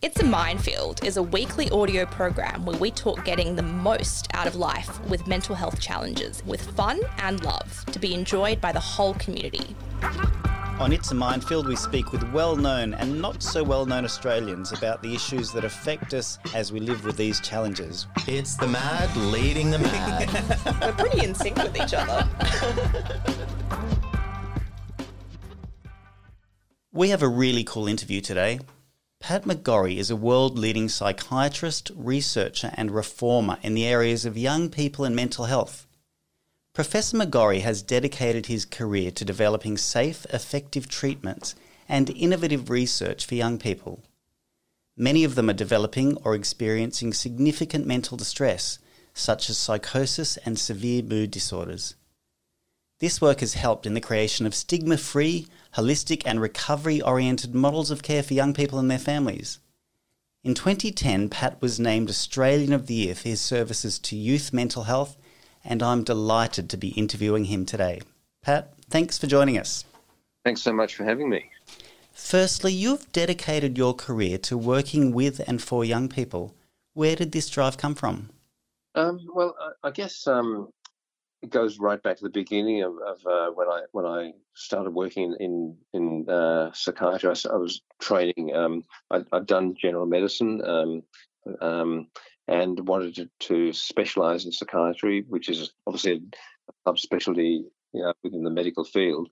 It's a Minefield is a weekly audio program where we talk getting the most out of life with mental health challenges, with fun and love to be enjoyed by the whole community. On It's a Minefield, we speak with well-known and not so well-known Australians about the issues that affect us as we live with these challenges. It's the mad leading the mad. We're pretty in sync with each other. We have a really cool interview today. Pat McGorry is a world-leading psychiatrist, researcher and reformer in the areas of young people and mental health. Professor McGorry has dedicated his career to developing safe, effective treatments and innovative research for young people. Many of them are developing or experiencing significant mental distress, such as psychosis and severe mood disorders. This work has helped in the creation of stigma-free, holistic and recovery-oriented models of care for young people and their families. In 2010, Pat was named Australian of the Year for his services to youth mental health, and I'm delighted to be interviewing him today. Pat, thanks for joining us. Thanks so much for having me. Firstly, you've dedicated your career to working with and for young people. Where did this drive come from? I guess it goes right back to the beginning of when I started working in psychiatry. I was training. I'd done general medicine and wanted to specialise in psychiatry, which is obviously a subspecialty within the medical field.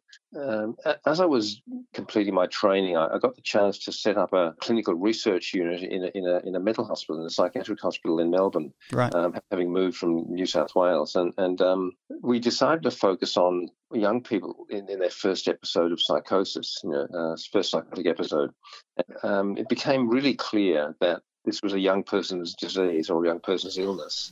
As I was completing my training, I got the chance to set up a clinical research unit in a mental hospital, in a psychiatric hospital in Melbourne, Right. Having moved from New South Wales. And we decided to focus on young people in their first episode of psychosis, first psychotic episode. It became really clear that this was a young person's disease or a young person's illness.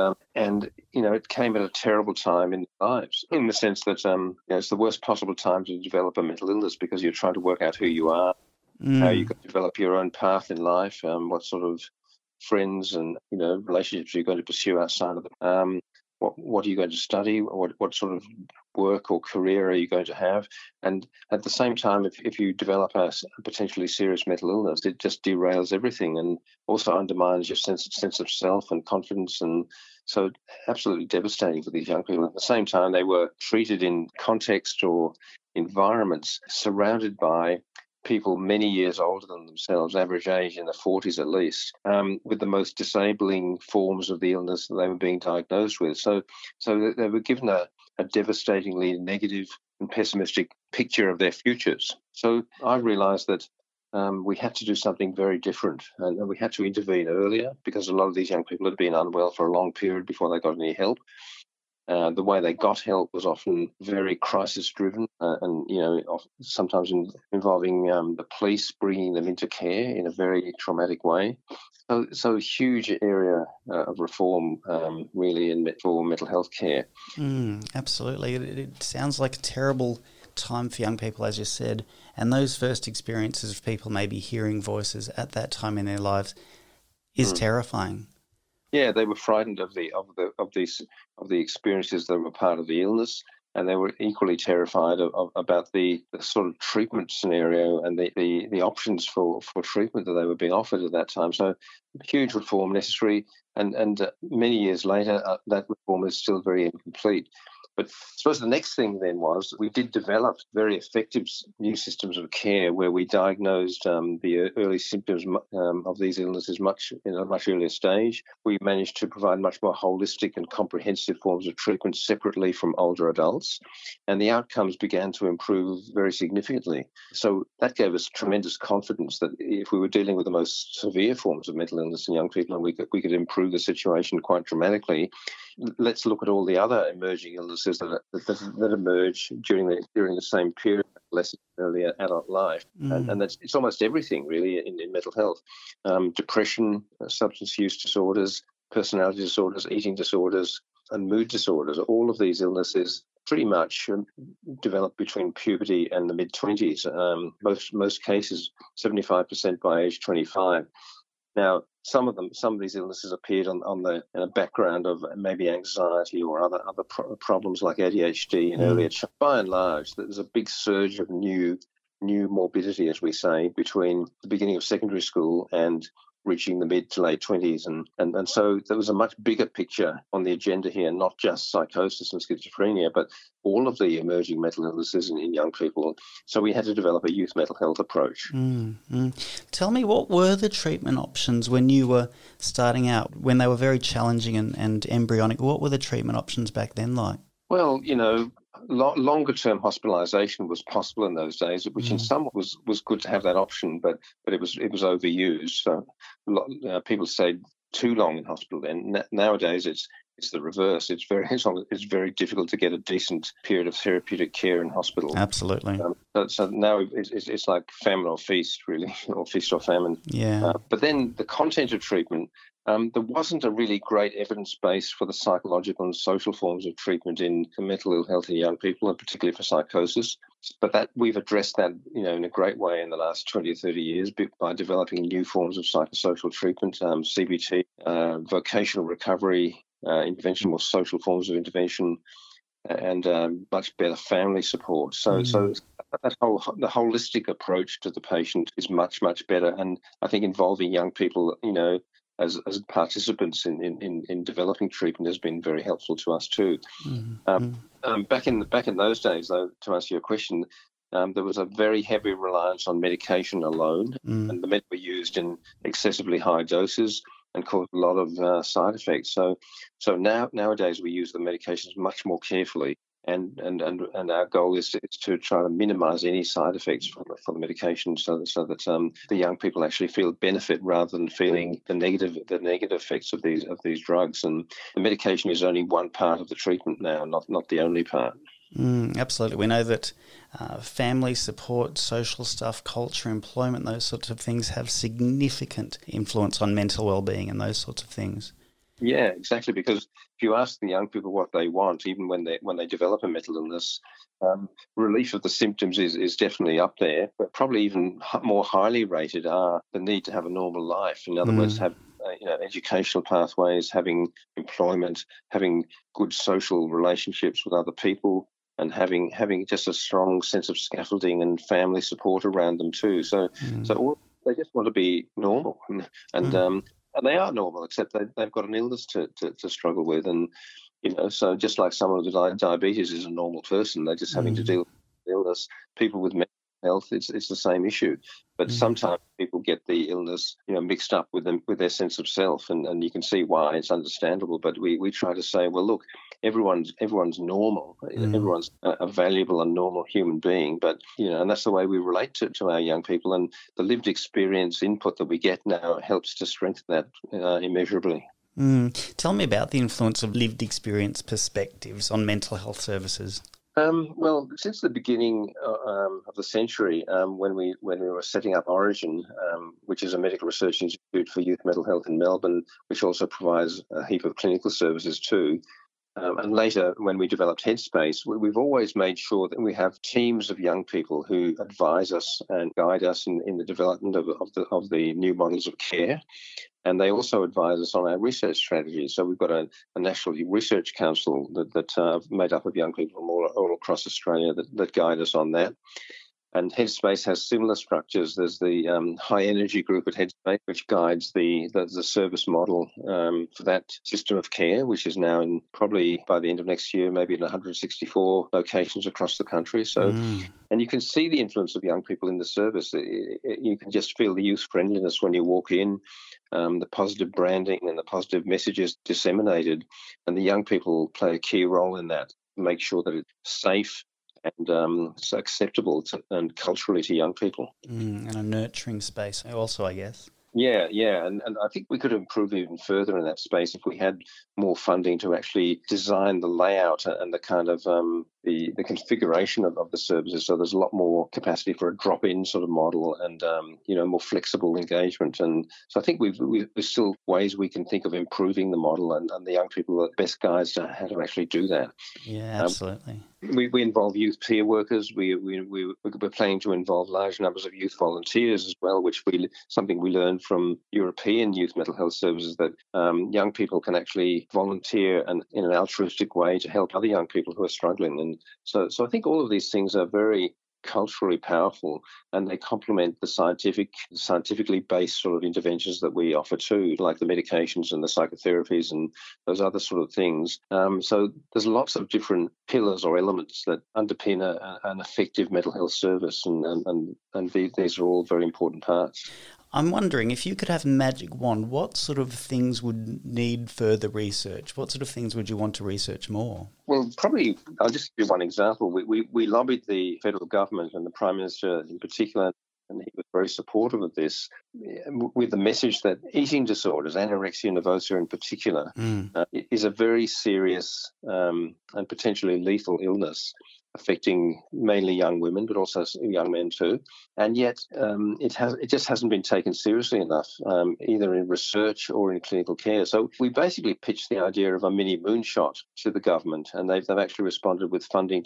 And it came at a terrible time in their lives, in the sense that it's the worst possible time to develop a mental illness, because you're trying to work out who you are, how you can develop your own path in life, what sort of friends and relationships you're going to pursue outside of them. What are you going to study? What sort of work or career are you going to have? And at the same time, if you develop a potentially serious mental illness, it just derails everything and also undermines your sense of self and confidence. And so absolutely devastating for these young people. At the same time, they were treated in context or environments surrounded by people many years older than themselves, average age in the 40s at least, with the most disabling forms of the illness that they were being diagnosed with. So they were given a devastatingly negative and pessimistic picture of their futures. So I realised that we had to do something very different, and we had to intervene earlier, because a lot of these young people had been unwell for a long period before they got any help. The way they got help was often very crisis-driven, and sometimes involving the police bringing them into care in a very traumatic way. So a huge area of reform, really, for mental health care. Absolutely. It sounds like a terrible time for young people, as you said, and those first experiences of people maybe hearing voices at that time in their lives is terrifying. Yeah, they were frightened of the experiences that were part of the illness, and they were equally terrified about the sort of treatment scenario and the options for treatment that they were being offered at that time. So huge reform necessary, and many years later, that reform is still very incomplete. But I suppose the next thing then was we did develop very effective new systems of care where we diagnosed the early symptoms of these illnesses in a much earlier stage. We managed to provide much more holistic and comprehensive forms of treatment separately from older adults, and the outcomes began to improve very significantly. So that gave us tremendous confidence that if we were dealing with the most severe forms of mental illness in young people, and we could improve the situation quite dramatically, let's look at all the other emerging illnesses that emerge during the same period, less early adult life, and it's almost everything really in mental health: depression, substance use disorders, personality disorders, eating disorders, and mood disorders. All of these illnesses pretty much develop between puberty and the mid-20s. Most cases, 75% by age 25. Now, some of these illnesses appeared in a background of maybe anxiety or other problems like ADHD in earlier. By and large, there's a big surge of new new morbidity, as we say, between the beginning of secondary school and reaching the mid to late 20s. And so there was a much bigger picture on the agenda here, not just psychosis and schizophrenia, but all of the emerging mental illnesses in young people. So we had to develop a youth mental health approach. Tell me, what were the treatment options when you were starting out, when they were very challenging and embryonic? What were the treatment options back then like? Well, longer-term hospitalisation was possible in those days, which in some was good to have that option, but it was overused. So people stayed too long in hospital then. Nowadays, it's the reverse. It's very difficult to get a decent period of therapeutic care in hospital. Absolutely. So now it's like famine or feast, really, or feast or famine. Yeah. But then the content of treatment. There wasn't a really great evidence base for the psychological and social forms of treatment in mental ill health in young people, and particularly for psychosis. But that we've addressed that, in a great way in the last 20 or 30 years by developing new forms of psychosocial treatment, CBT, vocational recovery, intervention, more social forms of intervention, and much better family support. So the holistic approach to the patient is much, much better. And I think involving young people, as participants in developing treatment has been very helpful to us too. Back in those days, though, to answer your question, there was a very heavy reliance on medication alone, and the meds were used in excessively high doses and caused a lot of side effects. So nowadays we use the medications much more carefully. And our goal is to try to minimise any side effects for the medication, so that the young people actually feel benefit rather than feeling the negative effects of these drugs. And the medication is only one part of the treatment now, not the only part. Absolutely. We know that family support, social stuff, culture, employment, those sorts of things have significant influence on mental well-being and those sorts of things. Yeah, exactly. Because if you ask the young people what they want, even when they develop a mental illness, relief of the symptoms is definitely up there. But probably even more highly rated are the need to have a normal life. In other words, have educational pathways, having employment, having good social relationships with other people, and having just a strong sense of scaffolding and family support around them too. So they just want to be normal, and they are normal, except they've got an illness to struggle with. And, so just like someone with diabetes is a normal person, they're just having to deal with illness. People with mental health, it's the same issue. But sometimes people get the illness, mixed up with their sense of self, and you can see why. It's understandable. But we try to say, well, look, everyone's normal. Everyone's a valuable and normal human being. But, and that's the way we relate to our young people. And the lived experience input that we get now helps to strengthen that immeasurably. Tell me about the influence of lived experience perspectives on mental health services. Well, since the beginning of the century, when we were setting up Orygen, which is a medical research institute for youth mental health in Melbourne, which also provides a heap of clinical services too. And later, when we developed Headspace, we've always made sure that we have teams of young people who advise us and guide us in the development of the new models of care. And they also advise us on our research strategies. So we've got a National Research Council that's made up of young people from all across Australia that guide us on that. And Headspace has similar structures. There's the high energy group at Headspace, which guides the service model for that system of care, which is now in probably by the end of next year, maybe in 164 locations across the country. So, and you can see the influence of young people in the service. You can just feel the youth friendliness when you walk in, the positive branding and the positive messages disseminated. And the young people play a key role in that, make sure that it's safe and it's acceptable and culturally to young people. And a nurturing space also, I guess. Yeah. And I think we could improve even further in that space if we had more funding to actually design the layout and the kind of the configuration of the services. So there's a lot more capacity for a drop-in sort of model and, more flexible engagement. And so I think there's still ways we can think of improving the model, and the young people are the best guides to how to actually do that. Yeah, absolutely. We involve youth peer workers. We're planning to involve large numbers of youth volunteers as well, which something we learned from European youth mental health services, that young people can actually volunteer in an altruistic way to help other young people who are struggling. And so I think all of these things are very culturally powerful, and they complement the scientifically based sort of interventions that we offer too, like the medications and the psychotherapies and those other sort of things. So there's lots of different pillars or elements that underpin an effective mental health service, and these are all very important parts. I'm wondering, if you could have a magic wand, what sort of things would need further research? What sort of things would you want to research more? Well, probably, I'll just give one example. We lobbied the federal government and the Prime Minister in particular, and he was very supportive of this, with the message that eating disorders, anorexia nervosa in particular, is a very serious and potentially lethal illness, affecting mainly young women, but also young men too. And yet it just hasn't been taken seriously enough, either in research or in clinical care. So we basically pitched the idea of a mini moonshot to the government, and they've actually responded with funding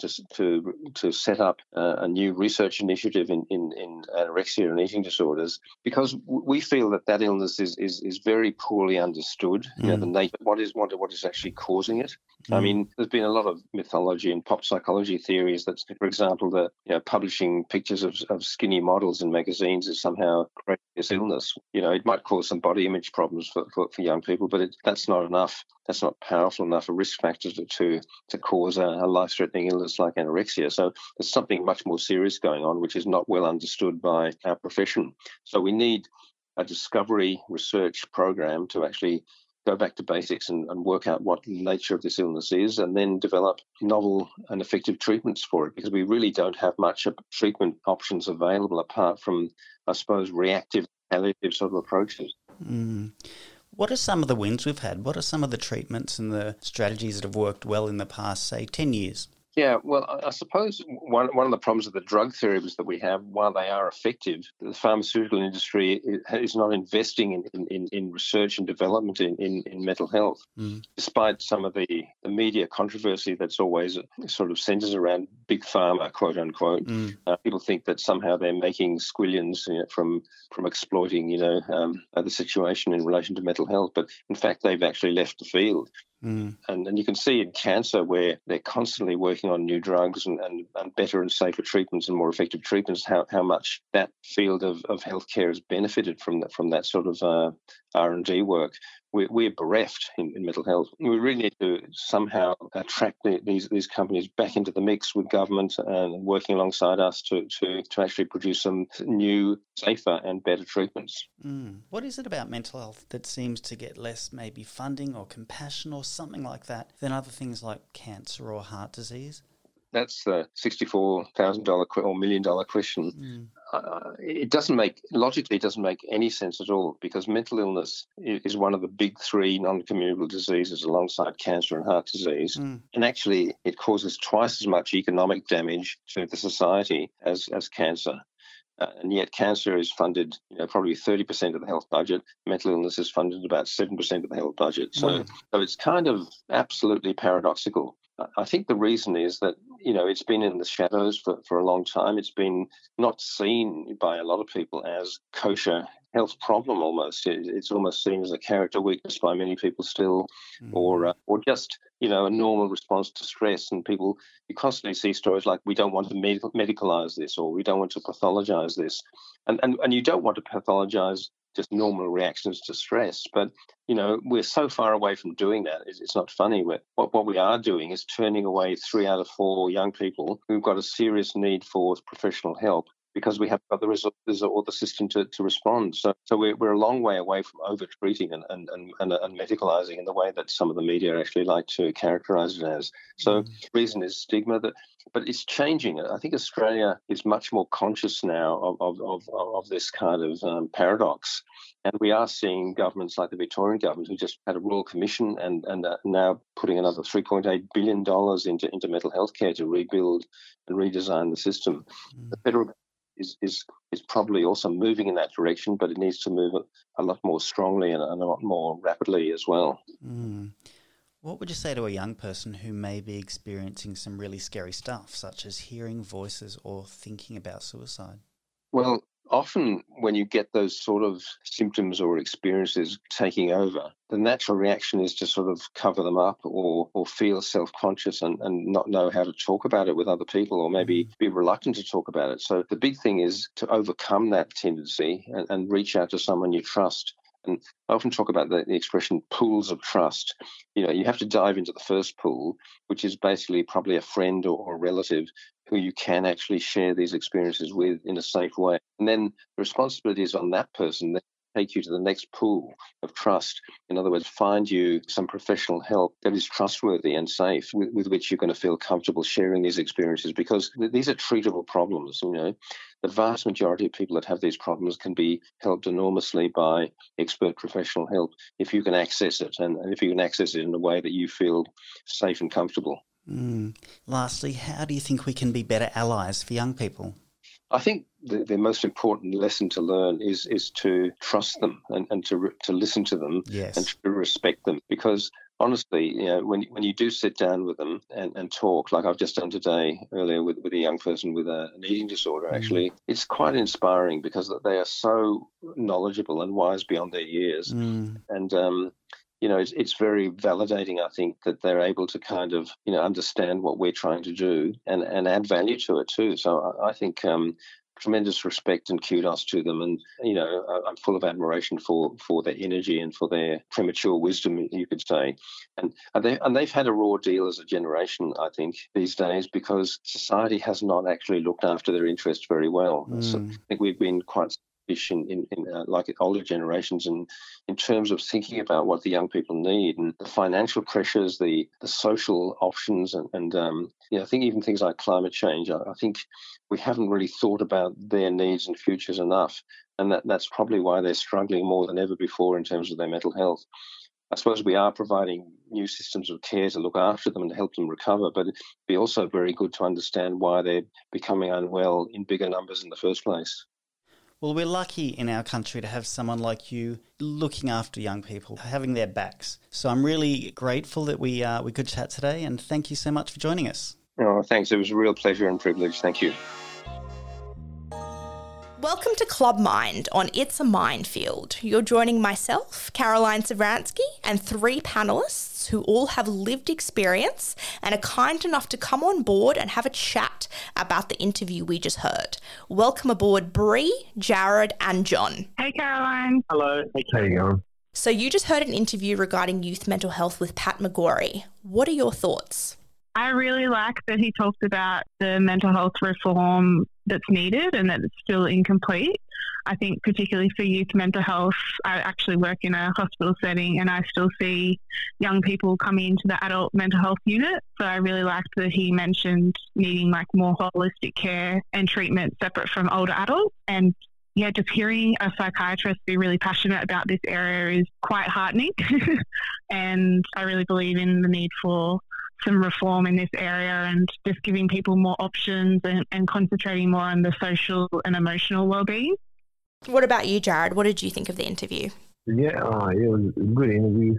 to set up a new research initiative in anorexia and eating disorders, because we feel that illness is very poorly understood. You know, the nature, what is actually causing it. I mean, there's been a lot of mythology and pop psychology theories that, for example, that publishing pictures of skinny models in magazines is somehow creating this illness. You know, it might cause some body image problems for young people, but that's not enough. That's not powerful enough a risk factor to cause a life-threatening illness like anorexia. So there's something much more serious going on, which is not well understood by our profession. So we need a discovery research program to actually go back to basics and work out what the nature of this illness is, and then develop novel and effective treatments for it, because we really don't have much of treatment options available apart from, I suppose, reactive, palliative sort of approaches. What are some of the wins we've had? What are some of the treatments and the strategies that have worked well in the past, say, 10 years? Yeah, well, I suppose one of the problems of the drug therapies that we have, while they are effective, the pharmaceutical industry is not investing in research and development in mental health, despite some of the media controversy that's always sort of centers around big pharma, quote unquote. People think that somehow they're making squillions from exploiting, the situation in relation to mental health, but in fact they've actually left the field. And you can see in cancer, where they're constantly working on new drugs and better and safer treatments and more effective treatments, how much that field of healthcare has benefited from that sort of R&D work. We're bereft in mental health. We really need to somehow attract these companies back into the mix with government and working alongside us to actually produce some new, safer and better treatments. What is it about mental health that seems to get less maybe funding or compassion or something like that than other things like cancer or heart disease? That's the $64,000 or $1 million question. It doesn't make any sense at all, because mental illness is one of the big three non-communicable diseases alongside cancer and heart disease. And actually, it causes twice as much economic damage to the society as cancer. And yet cancer is funded, probably 30% of the health budget. Mental illness is funded about 7% of the health budget. So it's kind of absolutely paradoxical. I think the reason is that, it's been in the shadows for a long time. It's been not seen by a lot of people as kosher health problem almost. It's almost seen as a character weakness by many people still, or just, a normal response to stress. And you constantly see stories like, we don't want to medicalize this, or we don't want to pathologize this. And you don't want to pathologize just normal reactions to stress. But, we're so far away from doing that. It's not funny. What we are doing is turning away 3 out of 4 young people who've got a serious need for professional help, because we haven't got the resources or the system to respond. So we're a long way away from over-treating and medicalising in the way that some of the media actually like to characterise it as. So the reason is stigma, but it's changing. I think Australia is much more conscious now of this kind of paradox. And we are seeing governments like the Victorian government, who just had a Royal Commission and now putting another $3.8 billion into mental health care to rebuild and redesign the system. The federal government is probably also moving in that direction, but it needs to move a lot more strongly and a lot more rapidly as well. What would you say to a young person who may be experiencing some really scary stuff, such as hearing voices or thinking about suicide? Well, often when you get those sort of symptoms or experiences taking over, the natural reaction is to sort of cover them up or feel self-conscious and not know how to talk about it with other people, or maybe be reluctant to talk about it. So the big thing is to overcome that tendency and reach out to someone you trust. And I often talk about the expression pools of trust. You have to dive into the first pool, which is basically probably a friend or a relative who you can actually share these experiences with in a safe way. And then the responsibility is on that person that take you to the next pool of trust. In other words, find you some professional help that is trustworthy and safe, with which you're going to feel comfortable sharing these experiences, because these are treatable problems. The vast majority of people that have these problems can be helped enormously by expert professional help if you can access it, and if you can access it in a way that you feel safe and comfortable. Lastly, how do you think we can be better allies for young people? I think the most important lesson to learn is to trust them and to listen to them. Yes. And to respect them, because honestly, when you do sit down with them and talk, like I've just done today earlier with a young person with an eating disorder, actually, it's quite inspiring because they are so knowledgeable and wise beyond their years. And it's very validating, I think, that they're able to kind of, understand what we're trying to do and add value to it too. So I think tremendous respect and kudos to them. And, I'm full of admiration for their energy and for their premature wisdom, you could say. And they've had a raw deal as a generation, I think, these days, because society has not actually looked after their interests very well. So I think we've been quite in like older generations, and in terms of thinking about what the young people need and the financial pressures, the social options, and I think even things like climate change. I think we haven't really thought about their needs and futures enough, and that's probably why they're struggling more than ever before in terms of their mental health. I suppose we are providing new systems of care to look after them and to help them recover, but it'd be also very good to understand why they're becoming unwell in bigger numbers in the first place. Well, we're lucky in our country to have someone like you looking after young people, having their backs. So I'm really grateful that we could chat today, and thank you so much for joining us. Oh, thanks. It was a real pleasure and privilege. Thank you. Welcome to Club Mind on It's a Minefield. You're joining myself, Caroline Savransky, and 3 panellists who all have lived experience and are kind enough to come on board and have a chat about the interview we just heard. Welcome aboard Bree, Jared and John. Hey Caroline. Hello. Hey, how you going? So you just heard an interview regarding youth mental health with Pat McGorry. What are your thoughts? I really like that he talked about the mental health reform that's needed and that it's still incomplete. I think particularly for youth mental health, I actually work in a hospital setting and I still see young people coming into the adult mental health unit. So I really liked that he mentioned needing like more holistic care and treatment separate from older adults. And yeah, just hearing a psychiatrist be really passionate about this area is quite heartening. And I really believe in the need for some reform in this area and just giving people more options and concentrating more on the social and emotional well-being. What about you, Jared? What did you think of the interview? Yeah, it was a good interview.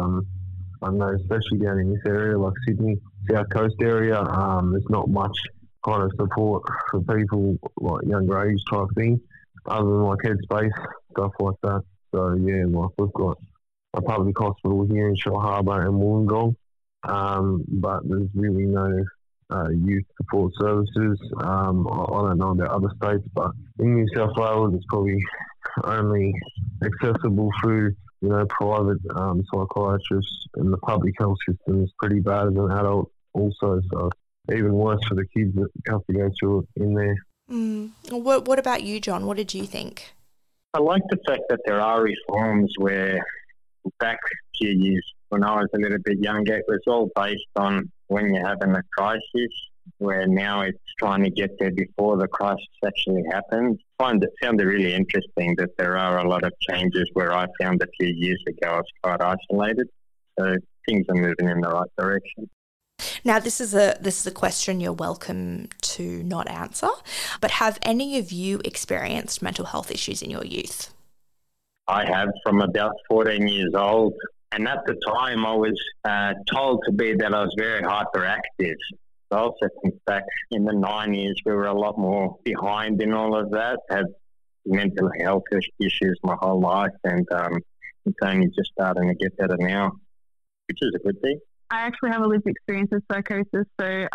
I know, especially down in this area, like Sydney, South Coast area, there's not much kind of support for people like younger age type thing, other than like Headspace, stuff like that. So yeah, like we've got a public hospital here in Shellharbour and Wollongong. But there's really no youth support services. I don't know about other states, but in New South Wales it's probably only accessible through, private psychiatrists, and the public health system is pretty bad as an adult also, so even worse for the kids that have to go through it in there. What about you, John? What did you think? I like the fact that there are reforms where back a few years when I was a little bit younger, it was all based on when you're having a crisis, where now it's trying to get there before the crisis actually happens. I found it really interesting that there are a lot of changes where I found a few years ago I was quite isolated. So things are moving in the right direction. Now, this is a question you're welcome to not answer, but have any of you experienced mental health issues in your youth? I have, from about 14 years old. And at the time, I was told to be that I was very hyperactive. I also think back in the 90s, we were a lot more behind in all of that, had mental health issues my whole life, and it's only just starting to get better now, which is a good thing. I actually have a lived experience of psychosis. So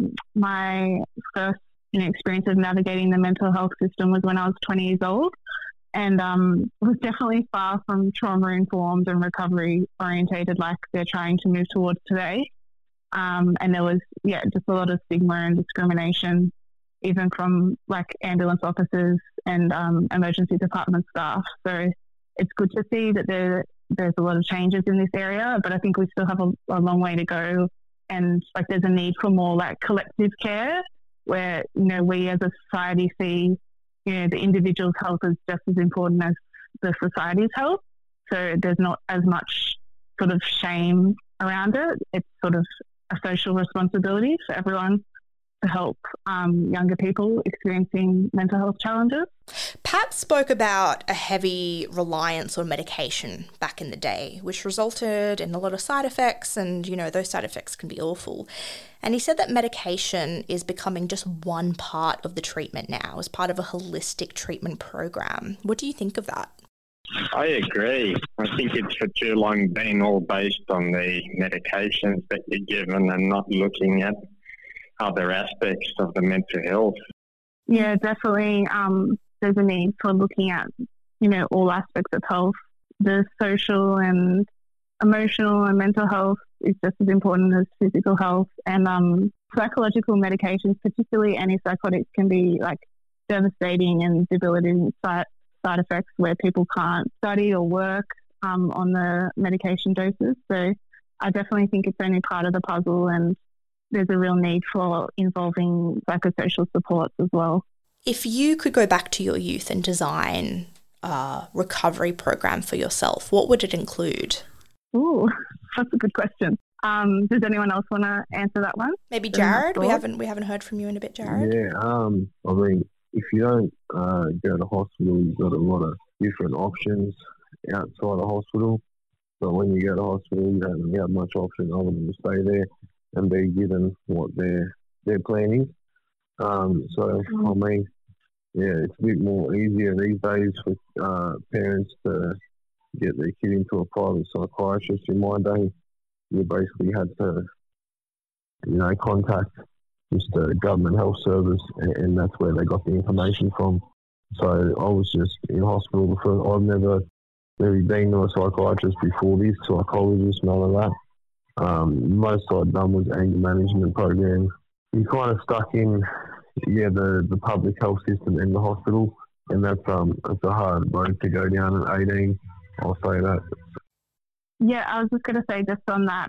my first experience of navigating the mental health system was when I was 20 years old, and was definitely far from trauma-informed and recovery-orientated like they're trying to move towards today. And there was, just a lot of stigma and discrimination, even from like ambulance officers and emergency department staff. So it's good to see that there's a lot of changes in this area, but I think we still have a long way to go. And like there's a need for more like collective care where, we as a society see, the individual's health is just as important as the society's health. So there's not as much sort of shame around it. It's sort of a social responsibility for everyone to help younger people experiencing mental health challenges. Pat spoke about a heavy reliance on medication back in the day, which resulted in a lot of side effects, and, those side effects can be awful. And he said that medication is becoming just one part of the treatment now, as part of a holistic treatment program. What do you think of that? I agree. I think it's for too long been all based on the medications that you're given and not looking at other aspects of the mental health. Yeah, definitely. There's a need for looking at, all aspects of health. The social and emotional and mental health is just as important as physical health. And psychological medications, particularly antipsychotics, can be like devastating and debilitating side effects where people can't study or work on the medication doses. So I definitely think it's only part of the puzzle, and there's a real need for involving psychosocial supports as well. If you could go back to your youth and design a recovery program for yourself, what would it include? Ooh, that's a good question. Does anyone else want to answer that one? Maybe Jared. We haven't heard from you in a bit, Jared. Yeah. I mean, if you don't go to hospital, you've got a lot of different options outside the hospital. But when you go to hospital, you don't really have much option other than to stay there and be given what their plan is. I mean, it's a bit more easier these days for parents to get their kid into a private psychiatrist. In my day, you basically had to, contact just a government health service, and that's where they got the information from. So I was just in hospital before. I've never really been to a psychiatrist before this, psychologist, none of that. Most I'd done was anger management program. You're kind of stuck in, the public health system in the hospital, and that's it's a hard road to go down at 18. I'll say that. Yeah, I was just going to say just on that,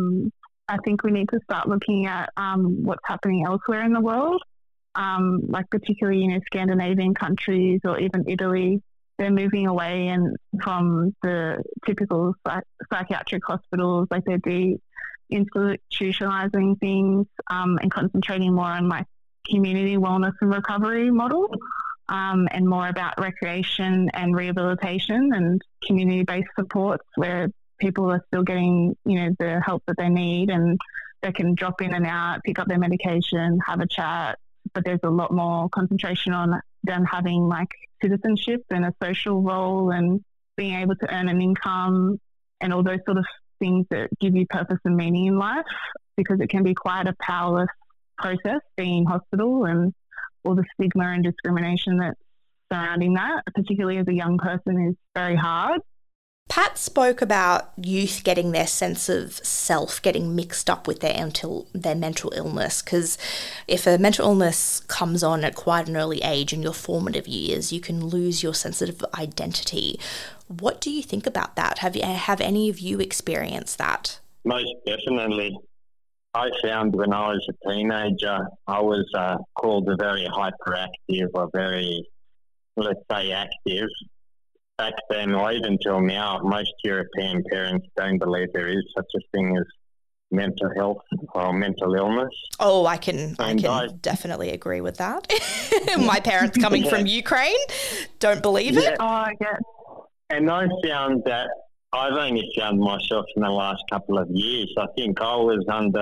I think we need to start looking at what's happening elsewhere in the world, like particularly, Scandinavian countries or even Italy. They're moving away from the typical psychiatric hospitals, like they're de-institutionalizing things and concentrating more on like community wellness and recovery model, and more about recreation and rehabilitation and community-based supports where people are still getting, the help that they need, and they can drop in and out, pick up their medication, have a chat. But there's a lot more concentration on them having like citizenship and a social role and being able to earn an income and all those sort of things that give you purpose and meaning in life, because it can be quite a powerless process being in hospital and all the stigma and discrimination that's surrounding that, particularly as a young person, is very hard. Pat spoke about youth getting their sense of self getting mixed up with their mental illness, because if a mental illness comes on at quite an early age in your formative years, you can lose your sense of identity. What do you think about that? Have any of you experienced that? Most definitely. I found when I was a teenager, I was called a very hyperactive or very, let's say, active. Back then, or even till now, most European parents don't believe there is such a thing as mental health or mental illness. Oh, I can definitely agree with that. My parents coming from Ukraine don't believe it. Oh, I get. And I found that I've only found myself in the last couple of years. I think I was under that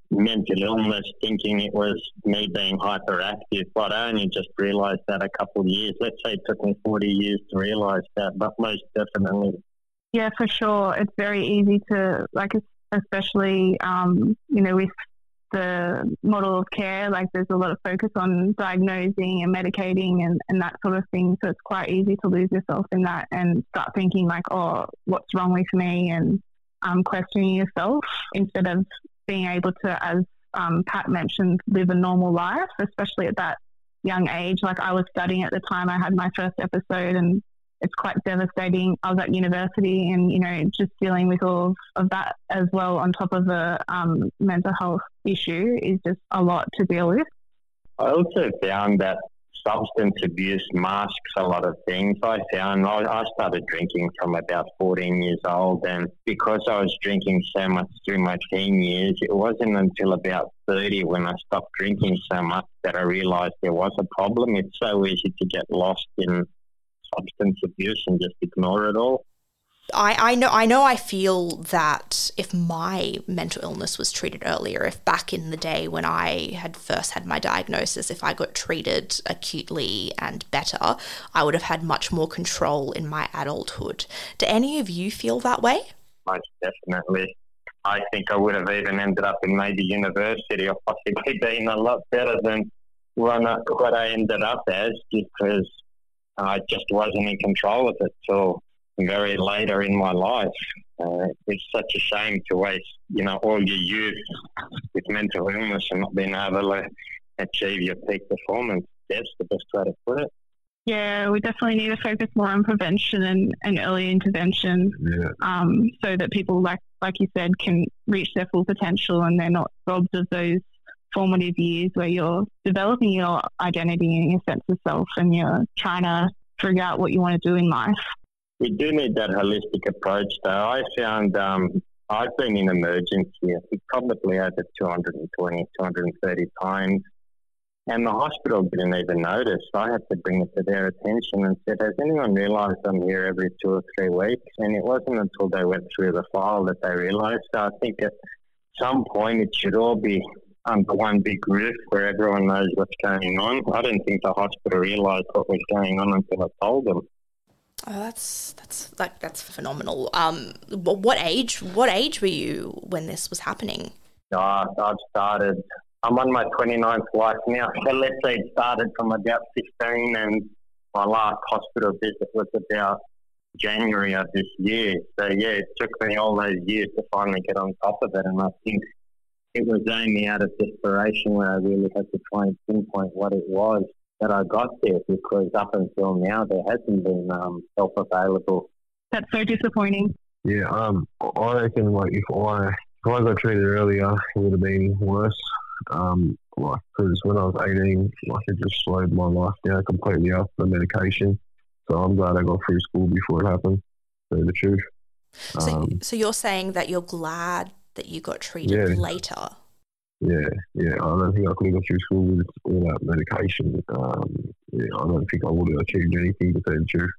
mental illness, thinking it was me being hyperactive, but I only just realised that a couple of years. Let's say it took me 40 years to realise that, but most definitely. Yeah, for sure. It's very easy to, like, especially, with the model of care, like there's a lot of focus on diagnosing and medicating and that sort of thing. So it's quite easy to lose yourself in that and start thinking like, oh, what's wrong with me? And questioning yourself instead of being able to, as Pat mentioned, live a normal life, especially at that young age. Like I was studying at the time I had my first episode, and it's quite devastating. I was at university and, just dealing with all of that as well on top of a mental health issue is just a lot to deal with. I also found that substance abuse masks a lot of things. I started drinking from about 14 years old, and because I was drinking so much through my teen years, it wasn't until about 30 when I stopped drinking so much that I realised there was a problem. It's so easy to get lost in substance abuse and just ignore it all. I know I feel that if my mental illness was treated earlier, if back in the day when I had first had my diagnosis, if I got treated acutely and better, I would have had much more control in my adulthood. Do any of you feel that way? Most definitely. I think I would have even ended up in maybe university or possibly been a lot better than what I ended up as, because I just wasn't in control of it till very later in my life. It's such a shame to waste, all your youth with mental illness and not being able to achieve your peak performance. That's the best way to put it. Yeah, we definitely need to focus more on prevention and early intervention, so that people, like you said, can reach their full potential and they're not robbed of those formative years where you're developing your identity and your sense of self and you're trying to figure out what you want to do in life. We do need that holistic approach, though. I found I've been in emergency, I think probably over 220, 230 times, and the hospital didn't even notice. I had to bring it to their attention and said, has anyone realised I'm here every 2 or 3 weeks? And it wasn't until they went through the file that they realised. So I think at some point it should all be under one big roof where everyone knows what's going on. I don't think the hospital realised what was going on until I told them. Oh, that's phenomenal. What age were you when this was happening? I'm on my 29th life now, so let's say it started from about 15, and my last hospital visit was about January of this year. So yeah, it took me all those years to finally get on top of it, and I think it was only out of desperation where I really had to try and pinpoint what it was that I got there, because up until now there hasn't been help available. That's so disappointing. Yeah, I reckon like if I got treated earlier, it would have been worse. Because when I was 18, it just slowed my life down completely after the medication. So I'm glad I got through school before it happened. To tell you the truth. So you're saying that you're glad that you got treated later? Yeah. I don't think I could have got through school with all that medication. I don't think I would have achieved anything, to tell you the truth.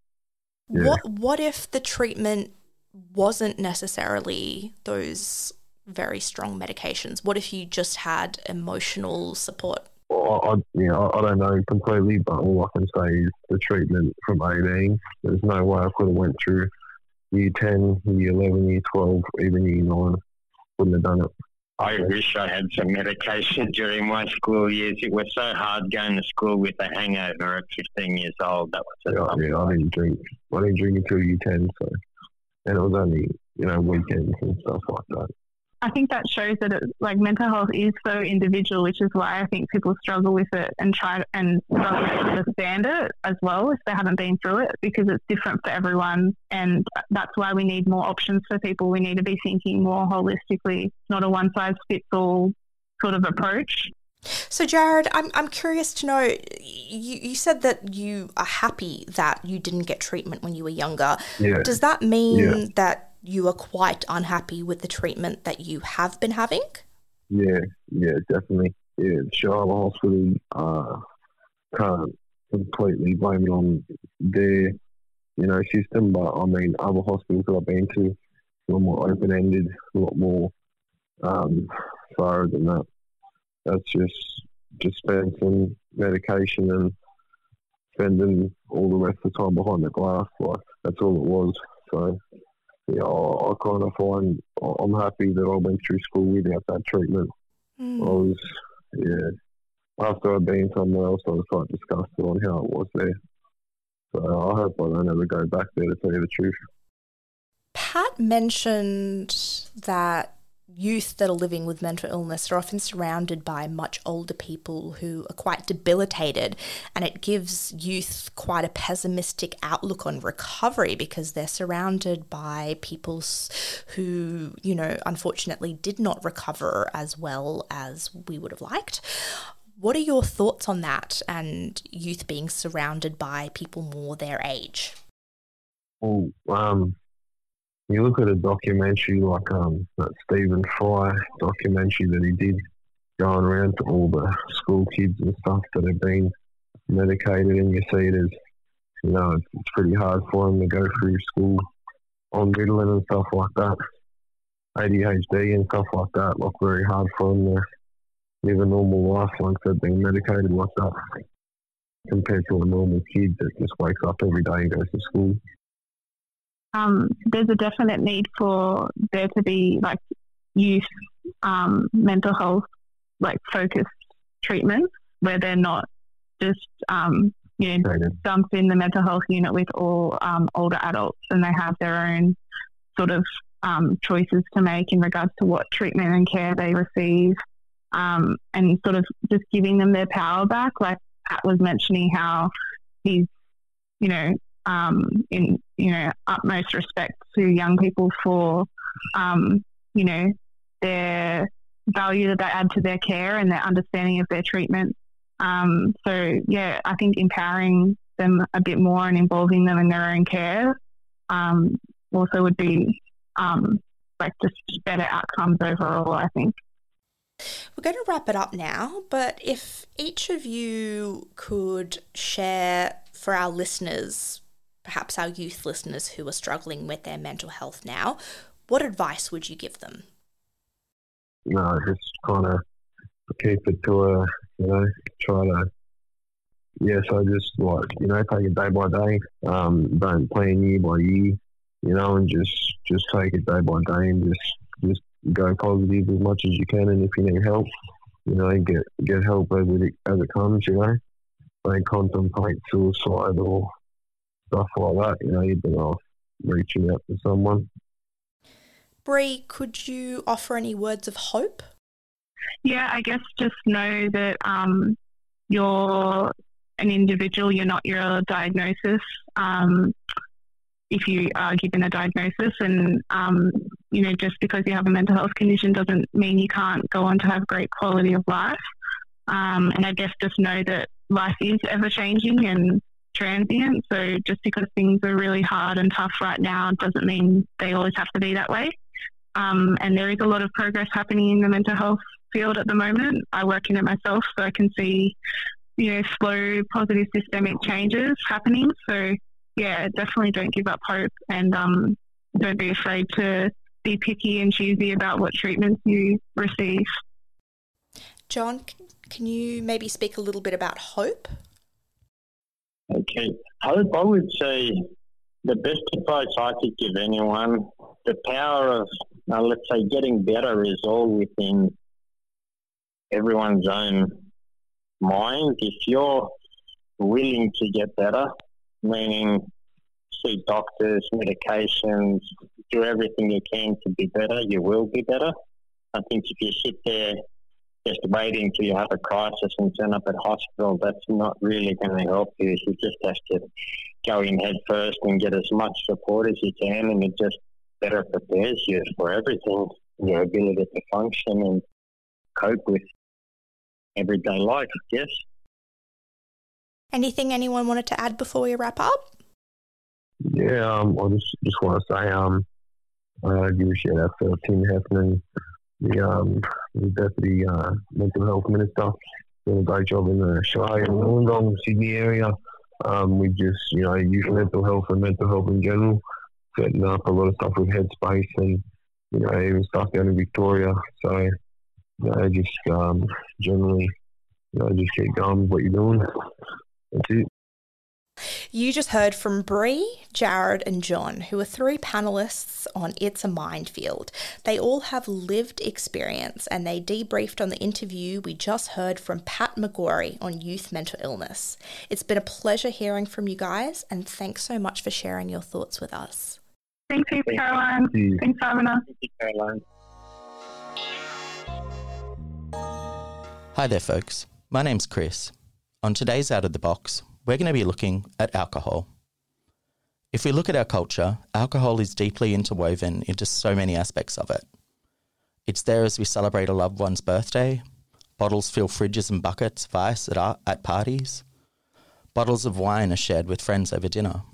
Yeah. What if the treatment wasn't necessarily those very strong medications? What if you just had emotional support? I don't know completely, but all I can say is the treatment from 18, there's no way I could have went through year 10, year 11, year 12, even year 9. Wouldn't have done it. I wish I had some medication during my school years. It was so hard going to school with a hangover at 15 years old. That was I didn't drink until year 10, so, and it was only, weekends and stuff like that. I think that shows that mental health is so individual, which is why I think people struggle with it and struggle to understand it as well if they haven't been through it, because it's different for everyone, and that's why we need more options for people. We need to be thinking more holistically, not a one-size-fits-all sort of approach. So Jared, I'm curious to know, you said that you are happy that you didn't get treatment when you were younger. Yeah. Does that mean that you are quite unhappy with the treatment that you have been having? Yeah, definitely. Yeah, sure, the hospital can't completely blame it on their, system, but I mean, other hospitals that I've been to, a lot more open-ended, a lot more far than that. That's just dispensing medication and spending all the rest of the time behind the glass. Like, that's all it was. So, yeah, I kind of find I'm happy that I went through school without that treatment. After I'd been somewhere else, I was quite disgusted on how it was there. So I hope I don't ever go back there, to tell you the truth. Pat mentioned that youth that are living with mental illness are often surrounded by much older people who are quite debilitated, and it gives youth quite a pessimistic outlook on recovery because they're surrounded by people who, you know, unfortunately did not recover as well as we would have liked. What are your thoughts on that and youth being surrounded by people more their age? Well, you look at a documentary like that Stephen Fry documentary that he did, going around to all the school kids and stuff that have been medicated, and you see it as, you know, it's pretty hard for them to go through school on Ritalin and stuff like that, ADHD and stuff like that, like very hard for them to live a normal life once they've been medicated like that, compared to a normal kid that just wakes up every day and goes to school. There's a definite need for there to be like youth mental health like focused treatments where they're not just dumped in the mental health unit with all older adults, and they have their own sort of choices to make in regards to what treatment and care they receive, and sort of just giving them their power back. Like Pat was mentioning how he's, in utmost respect to young people for, their value that they add to their care and their understanding of their treatment. So yeah, I think empowering them a bit more and involving them in their own care also would be just better outcomes overall, I think. We're going to wrap it up now, but if each of you could share for our listeners, perhaps our youth listeners who are struggling with their mental health now, what advice would you give them? No, just kind of keep it to try to, just take it day by day. Don't plan year by year, and just take it day by day and just go positive as much as you can. And if you need help, get help as it comes, Don't contemplate suicide or stuff like that. You're better off reaching out to someone. Bree, could you offer any words of hope? Yeah, I guess just know that you're an individual, you're not your diagnosis. If you are given a diagnosis and, just because you have a mental health condition doesn't mean you can't go on to have great quality of life. And I guess just know that life is ever-changing and transient. So just because things are really hard and tough right now doesn't mean they always have to be that way. And there is a lot of progress happening in the mental health field at the moment. I work in it myself, so I can see, slow, positive systemic changes happening. So, yeah, definitely don't give up hope, and don't be afraid to be picky and choosy about what treatments you receive. John, can you maybe speak a little bit about hope? Okay. Hope, I would say the best advice I could give anyone, the power of, let's say, getting better is all within everyone's own mind. If you're willing to get better, meaning see doctors, medications, do everything you can to be better, you will be better. I think if you sit there just waiting till you have a crisis and turn up at hospital, that's not really going to help you. You just have to go in head first and get as much support as you can, and it just better prepares you for everything, your ability to function and cope with everyday life, I guess. Anything anyone wanted to add before we wrap up? Yeah, I just want to say, give a shout out to Tim Heffernan, the Deputy Mental Health Minister, doing a great job in the Shire and Wollongong, Sydney area. We just, youth mental health and mental health in general, setting up a lot of stuff with Headspace and, even stuff down in Victoria. So, just generally, just keep going with what you're doing. That's it. You just heard from Bree, Jared and John, who are 3 panellists on It's a Minefield. They all have lived experience and they debriefed on the interview we just heard from Pat McGorry on youth mental illness. It's been a pleasure hearing from you guys, and thanks so much for sharing your thoughts with us. Thanks, Caroline. Thanks for having us. Thank you, Caroline. Hi there, folks. My name's Chris. On today's Out of the Box, we're going to be looking at alcohol. If we look at our culture, alcohol is deeply interwoven into so many aspects of it. It's there as we celebrate a loved one's birthday. Bottles fill fridges and buckets of ice at parties. Bottles of wine are shared with friends over dinner.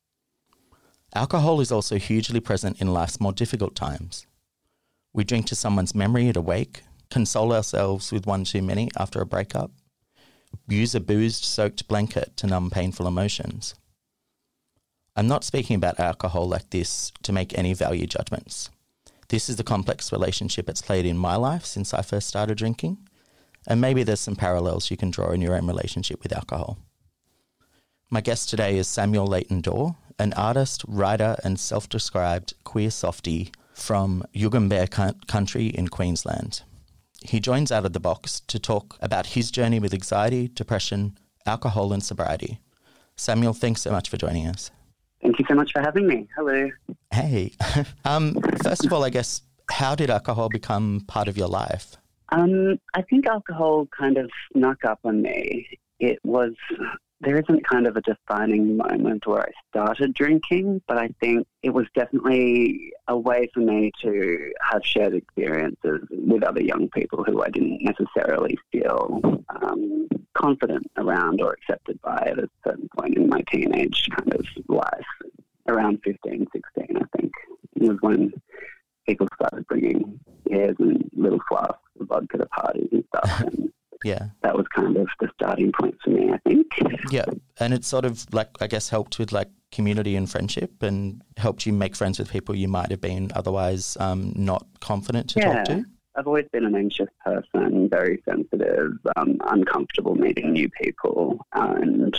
Alcohol is also hugely present in life's more difficult times. We drink to someone's memory at a wake, console ourselves with one too many after a breakup, use a boozed-soaked blanket to numb painful emotions. I'm not speaking about alcohol like this to make any value judgments. This is the complex relationship it's played in my life since I first started drinking, and maybe there's some parallels you can draw in your own relationship with alcohol. My guest today is Samuel Leighton Dorr, an artist, writer and self-described queer softie from Yugambeh country in Queensland. He joins Out of the Box to talk about his journey with anxiety, depression, alcohol and sobriety. Samuel, thanks so much for joining us. Thank you so much for having me. Hello. Hey. First of all, I guess, how did alcohol become part of your life? I think alcohol kind of snuck up on me. There isn't kind of a defining moment where I started drinking, but I think it was definitely a way for me to have shared experiences with other young people who I didn't necessarily feel confident around or accepted by at a certain point in my teenage kind of life. Around 15, 16, I think, was when people started bringing beers and little flasks of vodka to parties and stuff. And yeah, that was kind of the starting point for me, I think. Yeah, and it sort of, like, I guess, helped with, like, community and friendship and helped you make friends with people you might have been otherwise not confident to talk to? I've always been an anxious person, very sensitive, uncomfortable meeting new people, and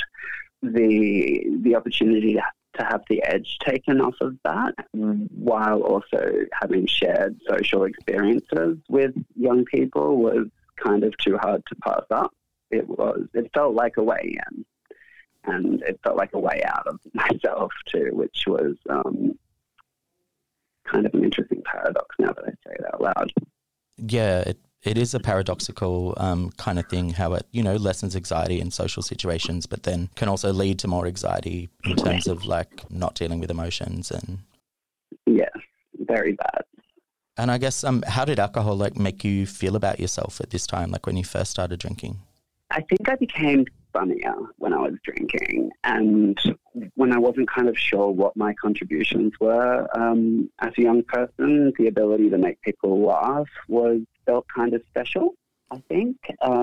the opportunity to have the edge taken off of that, while also having shared social experiences with young people, was kind of too hard to pass up. It felt like a way in, and it felt like a way out of myself too, which was kind of an interesting paradox now that I say it out loud. Yeah, it is a paradoxical kind of thing, how it, lessens anxiety in social situations, but then can also lead to more anxiety in terms of, like, not dealing with emotions. And yes, very bad. And I guess, how did alcohol, like, make you feel about yourself at this time, like when you first started drinking? I think I became funnier when I was drinking, and when I wasn't kind of sure what my contributions were as a young person, the ability to make people laugh felt kind of special, I think.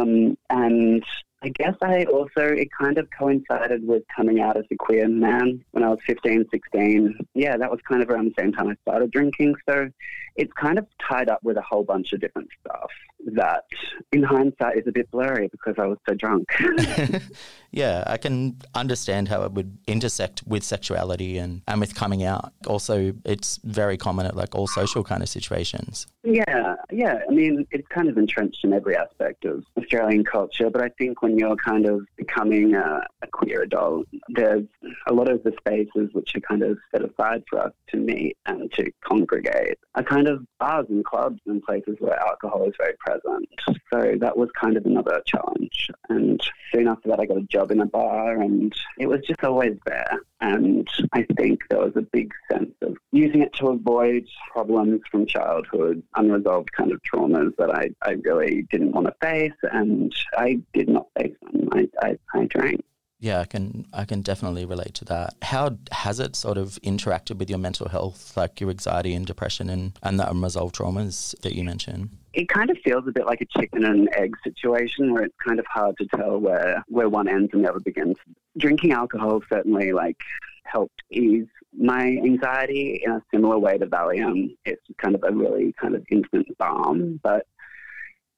And I guess it kind of coincided with coming out as a queer man when I was 15, 16. Yeah, that was kind of around the same time I started drinking. So it's kind of tied up with a whole bunch of different stuff that in hindsight is a bit blurry because I was so drunk. Yeah, I can understand how it would intersect with sexuality and with coming out. Also, it's very common at, like, all social kind of situations. Yeah. I mean, it's kind of entrenched in every aspect of Australian culture, but I think when you're kind of becoming a queer adult, there's a lot of the spaces which are kind of set aside for us to meet and to congregate are kind of bars and clubs and places where alcohol is very present. So that was kind of another challenge. And soon after that, I got a job in a bar, and it was just always there. And I think there was a big sense of using it to avoid problems from childhood, unresolved kind of traumas that I really didn't want to face, and I did not face them. I drank. Yeah, I can definitely relate to that. How has it sort of interacted with your mental health, like your anxiety and depression and the unresolved traumas that you mentioned? It kind of feels a bit like a chicken and egg situation where it's kind of hard to tell where one ends and the other begins. Drinking alcohol certainly, like, helped ease my anxiety in a similar way to Valium. It's kind of a really kind of instant balm, but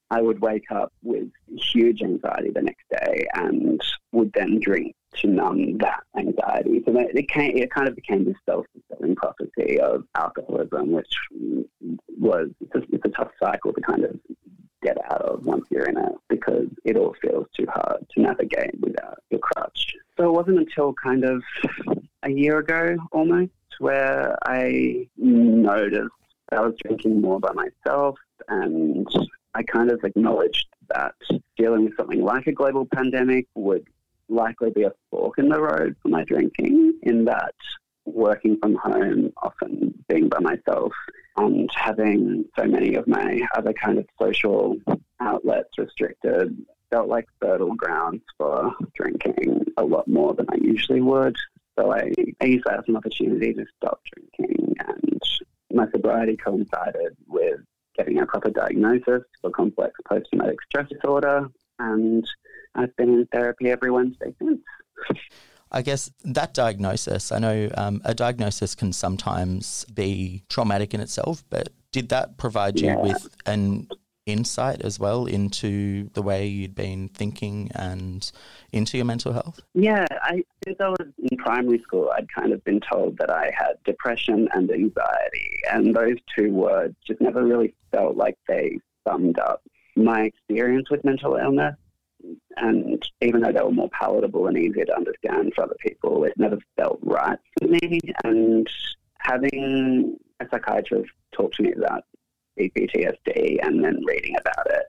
I would wake up with huge anxiety the next day and would then drink to numb that anxiety. So it kind of became this self-fulfilling prophecy of alcoholism, which was it's a tough cycle to kind of get out of once you're in it, because it all feels too hard to navigate without your crutch. So it wasn't until kind of a year ago almost where I noticed I was drinking more by myself, and I kind of acknowledged that dealing with something like a global pandemic would likely be a fork in the road for my drinking, in that working from home, often being by myself, and having so many of my other kind of social outlets restricted felt like fertile grounds for drinking a lot more than I usually would. So I used that as an opportunity to stop drinking, and my sobriety coincided with getting a proper diagnosis for complex post-traumatic stress disorder, and I've been in therapy every Wednesday since. I guess that diagnosis, I know a diagnosis can sometimes be traumatic in itself, but did that provide you with an insight as well into the way you'd been thinking and into your mental health? Yeah, since I was in primary school, I'd kind of been told that I had depression and anxiety, and those two words just never really felt like they summed up my experience with mental illness. And even though they were more palatable and easier to understand for other people, it never felt right for me. And having a psychiatrist talk to me about PTSD and then reading about it,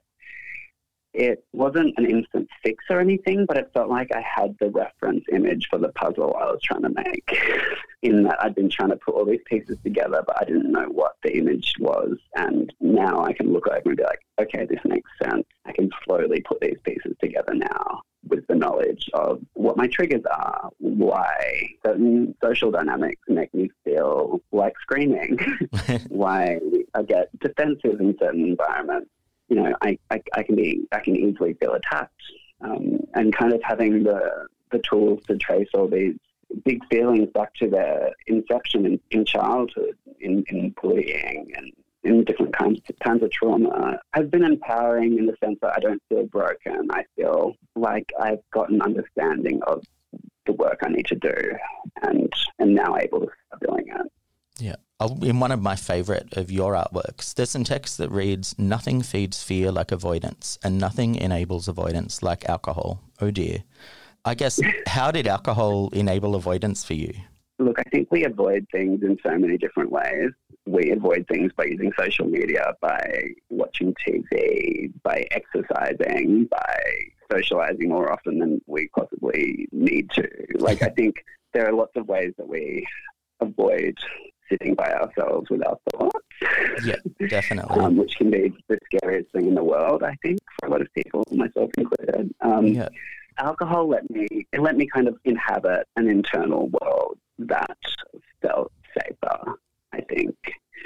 it wasn't an instant fix or anything, but it felt like I had the reference image for the puzzle I was trying to make, in that I'd been trying to put all these pieces together, but I didn't know what the image was. And now I can look over and be like, okay, this makes sense. I can slowly put these pieces together now with the knowledge of what my triggers are, why certain social dynamics make me feel like screaming, why I get defensive in certain environments. You know, I can easily feel attacked, and kind of having the tools to trace all these big feelings back to their inception in childhood, in bullying and in different kinds of trauma, has been empowering in the sense that I don't feel broken. I feel like I've got an understanding of the work I need to do, and am now able to start doing it. Yeah. In one of my favourite of your artworks, there's some text that reads, "Nothing feeds fear like avoidance, and nothing enables avoidance like alcohol." Oh dear. I guess, how did alcohol enable avoidance for you? Look, I think we avoid things in so many different ways. We avoid things by using social media, by watching TV, by exercising, by socialising more often than we possibly need to. Like, I think there are lots of ways that we avoid sitting by ourselves with our thoughts. Yeah, definitely. Which can be the scariest thing in the world, I think, for a lot of people, myself included. Alcohol let me kind of inhabit an internal world that felt safer. I think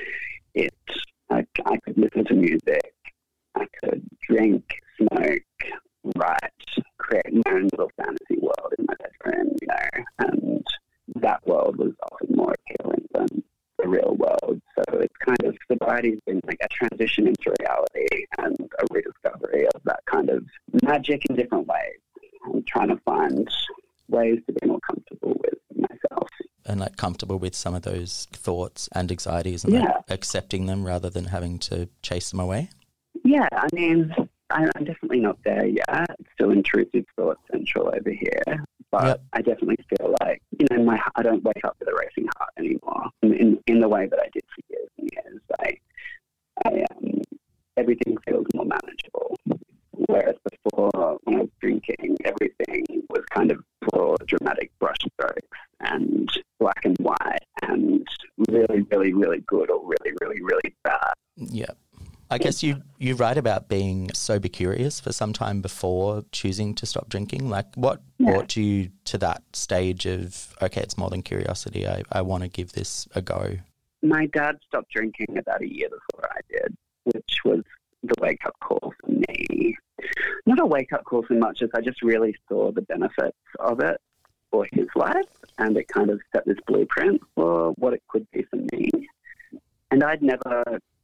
I could listen to music, I could drink, smoke, write, create my own little fantasy world in my bedroom, you know, and that world was often more appealing than the real world. So it's kind of, sobriety has been like a transition into reality and a rediscovery of that kind of magic in different ways. I'm trying to find ways to be more comfortable with myself. And like comfortable with some of those thoughts and anxieties, and like accepting them rather than having to chase them away? Yeah, I mean, I'm definitely not there yet. It's still intrusive thoughts central over here. But I definitely feel like, you know, I don't wake up with a racing heart anymore in the way that I did for years and years. Everything feels more manageable. Whereas before, when I was drinking, everything was kind of broad, dramatic brushstrokes and black and white and really, really, really good or really, really, really bad. Yeah. I guess you write about being sober curious for some time before choosing to stop drinking. Like, what brought you to that stage of, okay, it's more than curiosity, I want to give this a go? My dad stopped drinking about a year before I did, which was the wake-up call for me. Not a wake-up call so much as I just really saw the benefits of it for his life, and it kind of set this blueprint for what it could be for me. And I'd never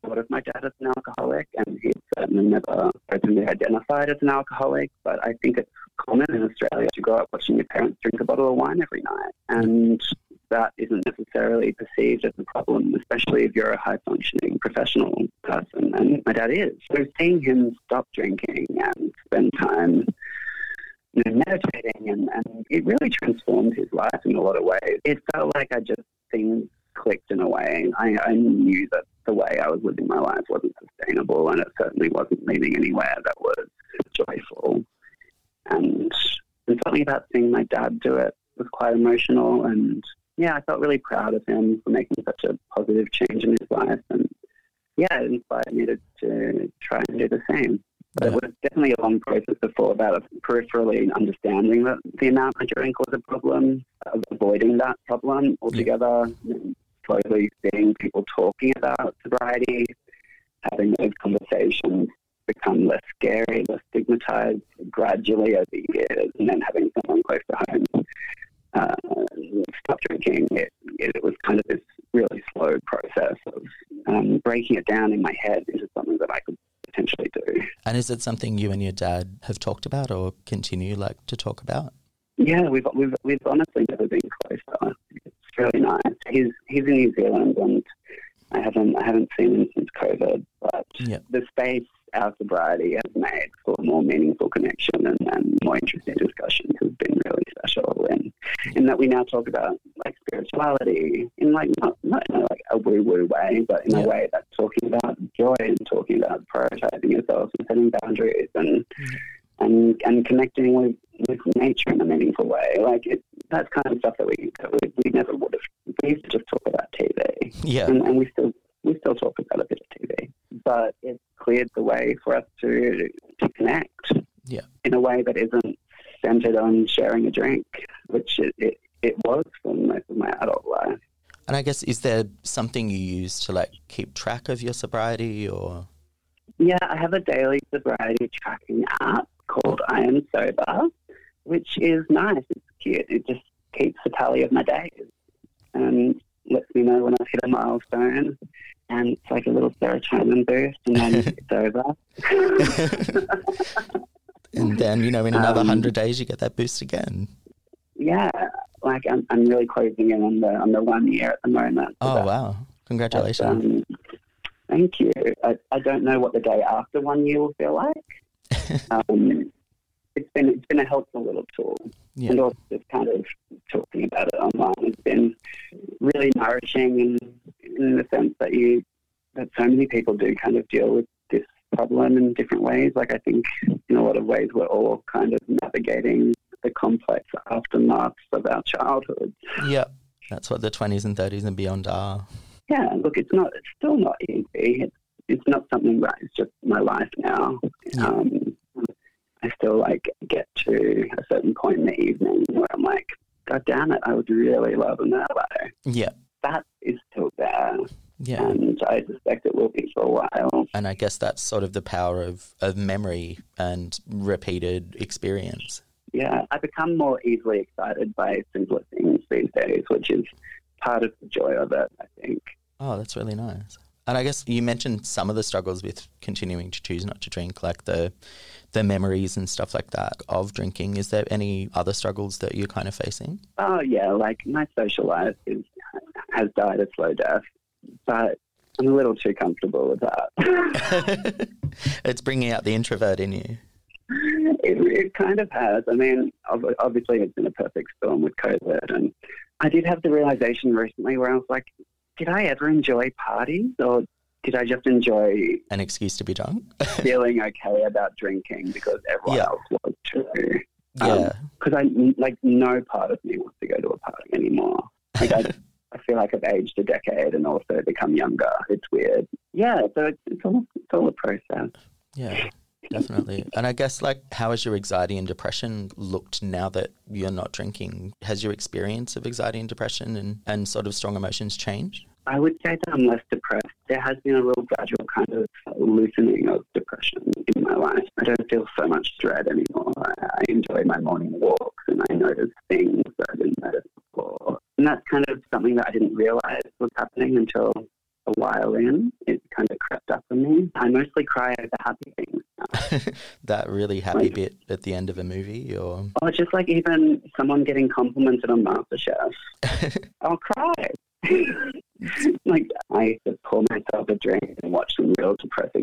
thought of my dad as an alcoholic, and he's certainly never openly identified as an alcoholic, but I think it's common in Australia to grow up watching your parents drink a bottle of wine every night, and that isn't necessarily perceived as a problem, especially if you're a high-functioning professional person, and my dad is. So seeing him stop drinking and spend time meditating, and it really transformed his life in a lot of ways. It felt like things clicked in a way. I knew that the way I was living my life wasn't sustainable, and it certainly wasn't leading anywhere that was joyful. And something about seeing my dad do it was quite emotional, and I felt really proud of him for making such a positive change in his life, and it inspired me to try and do the same. But it was definitely a long process before about peripherally understanding that the amount I drank was a problem, avoiding that problem altogether, slowly seeing people talking about sobriety, having those conversations become less scary, less stigmatized gradually over years, and then having someone close to home stop drinking. It was kind of this really slow process of breaking it down in my head into something that I could potentially do. And is it something you and your dad have talked about or continue to talk about? Yeah, we've honestly never been closer. It's really nice. He's in New Zealand, and I haven't seen him since COVID. But the space our sobriety has made for more meaningful connection and more interesting discussions has been really special. And in that we now talk about spirituality in not in a woo-woo way, but in a way that's talking about joy and talking about prioritizing yourself and setting boundaries and connecting with nature in a meaningful way. That's kind of stuff that we never would have. We used to just talk about TV. Yeah. And we still talk about a bit of TV. But it's cleared the way for us to connect in a way that isn't centered on sharing a drink, which it was for most of my adult life. And I guess, is there something you use to keep track of your sobriety, or? Yeah, I have a daily sobriety tracking app called I Am Sober, which is nice. It's cute. It just keeps a tally of my days and lets me know when I've hit a milestone. And it's like a little serotonin boost, and then it's over. And then, in another 100 days, you get that boost again. Yeah, I'm really closing in on the 1 year at the moment. Oh, wow. Congratulations. Thank you. I don't know what the day after 1 year will feel like. It's been a helpful little tool. Yeah. And also just kind of talking about it online has been really nourishing in the sense that so many people do kind of deal with this problem in different ways. I think in a lot of ways we're all kind of navigating the complex aftermaths of our childhood. Yeah, that's what the 20s and 30s and beyond are. Yeah, look, it's still not easy. It's not something that is just my life now. Yeah. I still get to a certain point in the evening where I'm like, God damn it, I would really love a Merlot. Yeah. That is still there. Yeah. And I suspect it will be for a while. And I guess that's sort of the power of memory and repeated experience. Yeah, I become more easily excited by simpler things these days, which is part of the joy of it, I think. Oh, that's really nice. And I guess you mentioned some of the struggles with continuing to choose not to drink, like the memories and stuff like that of drinking. Is there any other struggles that you're kind of facing? Oh, yeah, my social life has died a slow death, but I'm a little too comfortable with that. It's bringing out the introvert in you. It kind of has. I mean, obviously it's been a perfect storm with COVID, and I did have the realization recently where I was like, did I ever enjoy parties, or did I just enjoy an excuse to be drunk? Feeling okay about drinking because everyone else was too. Yeah. Because no part of me wants to go to a party anymore. I feel like I've aged a decade and also become younger. It's weird. Yeah, so it's all a process. Yeah, definitely. And I guess how has your anxiety and depression looked now that you're not drinking? Has your experience of anxiety and depression and sort of strong emotions changed? I would say that I'm less depressed. There has been a real gradual kind of loosening of depression in my life. I don't feel so much dread anymore. I enjoy my morning walks and I notice things that I didn't notice before. And that's kind of something that I didn't realize was happening until a while in. It kind of crept up on me. I mostly cry over happy things now. That really happy bit at the end of a movie, or just like even someone getting complimented on MasterChef. I'll cry. Like, I used to pour myself a drink and watch some real depressing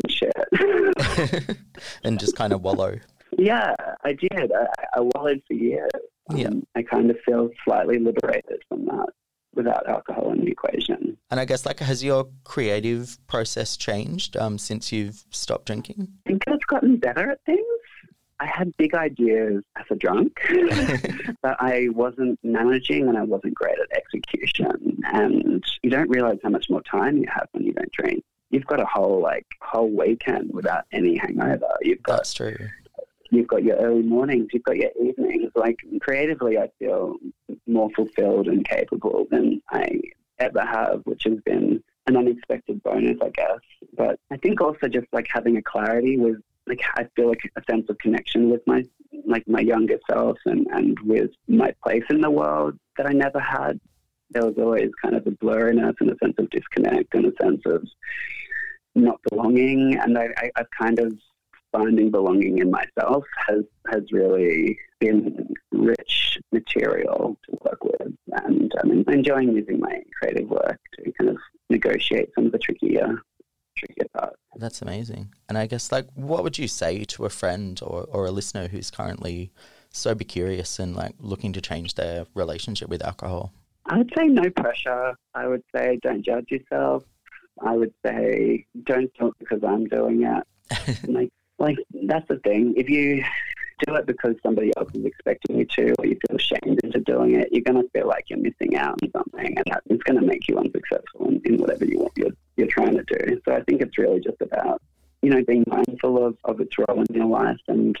shit. and just kind of wallow. Yeah, I did. I wallowed for years. Yeah. I kind of feel slightly liberated from that without alcohol in the equation. And I guess, like, has your creative process changed since you've stopped drinking? I think I've gotten better at things. I had big ideas as a drunk, but I wasn't managing and I wasn't great at execution. And you don't realize how much more time you have when you don't drink. You've got a whole weekend without any hangover. That's true. You've got your early mornings, you've got your evenings. Like, creatively, I feel more fulfilled and capable than I ever have, which has been an unexpected bonus, I guess. But I think also just like having a clarity with, like, I feel like a sense of connection with my younger self and with my place in the world that I never had. There was always kind of a blurriness and a sense of disconnect and a sense of not belonging. And I've kind of finding belonging in myself has really been rich material to work with. And I'm enjoying using my creative work to kind of negotiate some of the trickier parts. That's amazing. And I guess, like, what would you say to a friend or a listener who's currently sober curious and, like, looking to change their relationship with alcohol? I would say no pressure. I would say don't judge yourself. I would say don't do it because I'm doing it. Like, that's the thing. If you do it because somebody else is expecting you to, or you feel shamed into doing it, you're going to feel like you're missing out on something, and it's going to make you unsuccessful in whatever you're trying to do. So I think it's really just about, being mindful of its role in your life and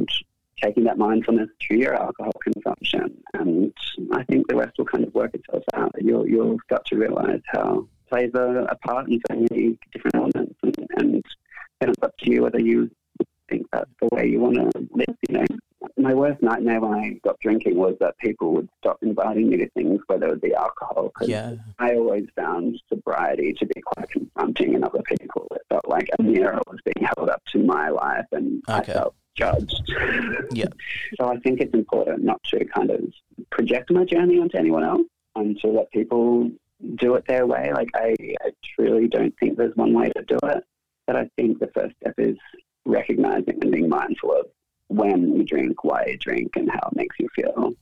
taking that mindfulness to your alcohol consumption. And I think the rest will kind of work itself out. You'll start to realise how it plays a part in so many different elements, and then it's up to you whether you think that's the way you want to live. My worst nightmare when I stopped drinking was that people would stop inviting me to things where there would be alcohol. Yeah. I always found sobriety to be quite confronting in other people. It felt like a mirror was being held up to my life, and I felt judged. Yeah. So I think it's important not to kind of project my journey onto anyone else and to let people do it their way. Like, I truly don't think there's one way to do it. But I think the first step is recognizing and being mindful of when you drink, why you drink, and how it makes you feel.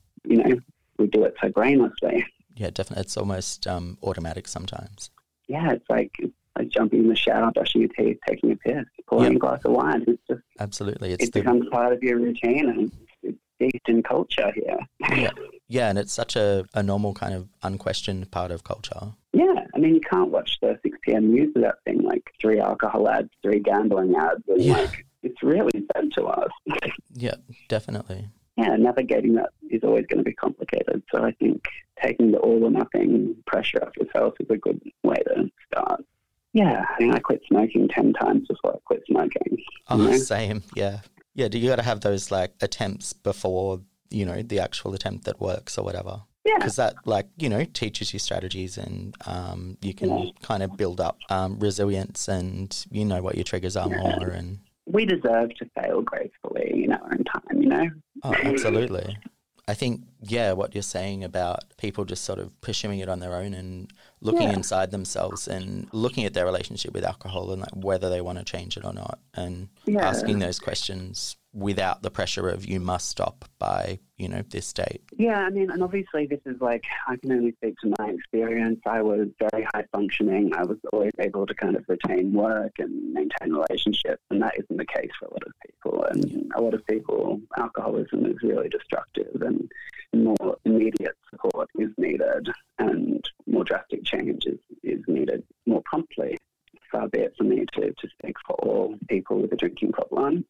We do it so brainlessly. Yeah, definitely. It's almost automatic sometimes. Yeah, it's like jumping in the shower, brushing your teeth, taking a piss, pouring a glass of wine. It's just absolutely. It becomes part of your routine, and it's deep in culture here. Yeah, and it's such a normal kind of unquestioned part of culture. Yeah, I mean, you can't watch the 6 p.m. news without seeing 3 alcohol ads, 3 gambling ads, and it's really bad to us. Yeah, definitely. Yeah, navigating that is always going to be complicated. So I think taking the all or nothing pressure off yourself is a good way to start. Yeah, I mean, I quit smoking 10 times before I quit smoking. Oh, same. Yeah. Yeah, you got to have those attempts before, the actual attempt that works or whatever. Yeah. Because that, teaches you strategies, and you can kind of build up resilience, and you know what your triggers are more. And we deserve to fail gracefully in our own time, Oh, absolutely. I think, what you're saying about people just sort of pursuing it on their own and looking inside themselves and looking at their relationship with alcohol and whether they want to change it or not, and asking those questions without the pressure of you must stop by, this date. Yeah, I mean, and obviously this is I can only speak to my experience. I was very high functioning. I was always able to kind of retain work and maintain relationships, and that isn't the case for a lot of people. And a lot of people, alcoholism is really destructive, and more immediate support is needed, and more drastic change is needed more promptly. Far be it for me to speak for all people with a drinking problem.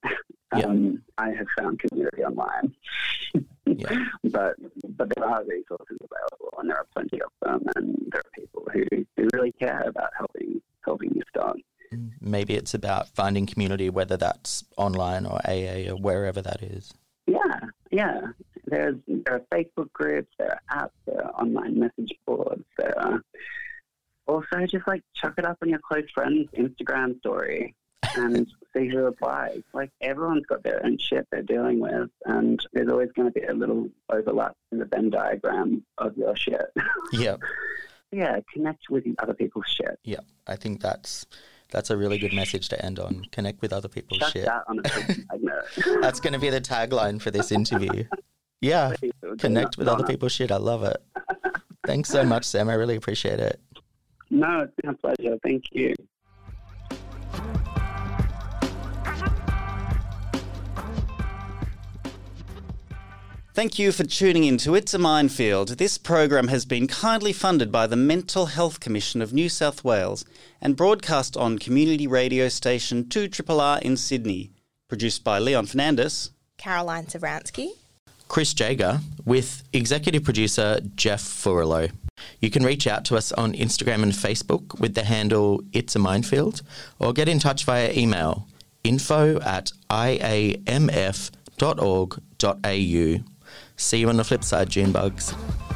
I have found community online, but there are resources available, and there are plenty of them, and there are people who really care about helping you start. Maybe it's about finding community, whether that's online or AA or wherever that is. Yeah. There are Facebook groups, there are apps, there are online message boards, there are all also just like chuck it up on your close friend's Instagram story and see who replies. Like, everyone's got their own shit they're dealing with, and there's always going to be a little overlap in the Venn diagram of your shit. Yeah. Yeah, connect with other people's shit. Yeah, I think that's a really good message to end on. Connect with other people's Chuck shit. that on a big note. That's going to be the tagline for this interview. Yeah, connect with other people's shit. I love it. Thanks so much, Sam. I really appreciate it. No, it's been a pleasure. Thank you. Thank you for tuning in to It's a Minefield. This program has been kindly funded by the Mental Health Commission of New South Wales and broadcast on community radio station 2RRR in Sydney. Produced by Leon Fernandez, Caroline Savransky, Chris Jager, with executive producer Jeff Furlow. You can reach out to us on Instagram and Facebook with the handle It's a Minefield, or get in touch via email info@iamf.org.au. See you on the flip side, June bugs.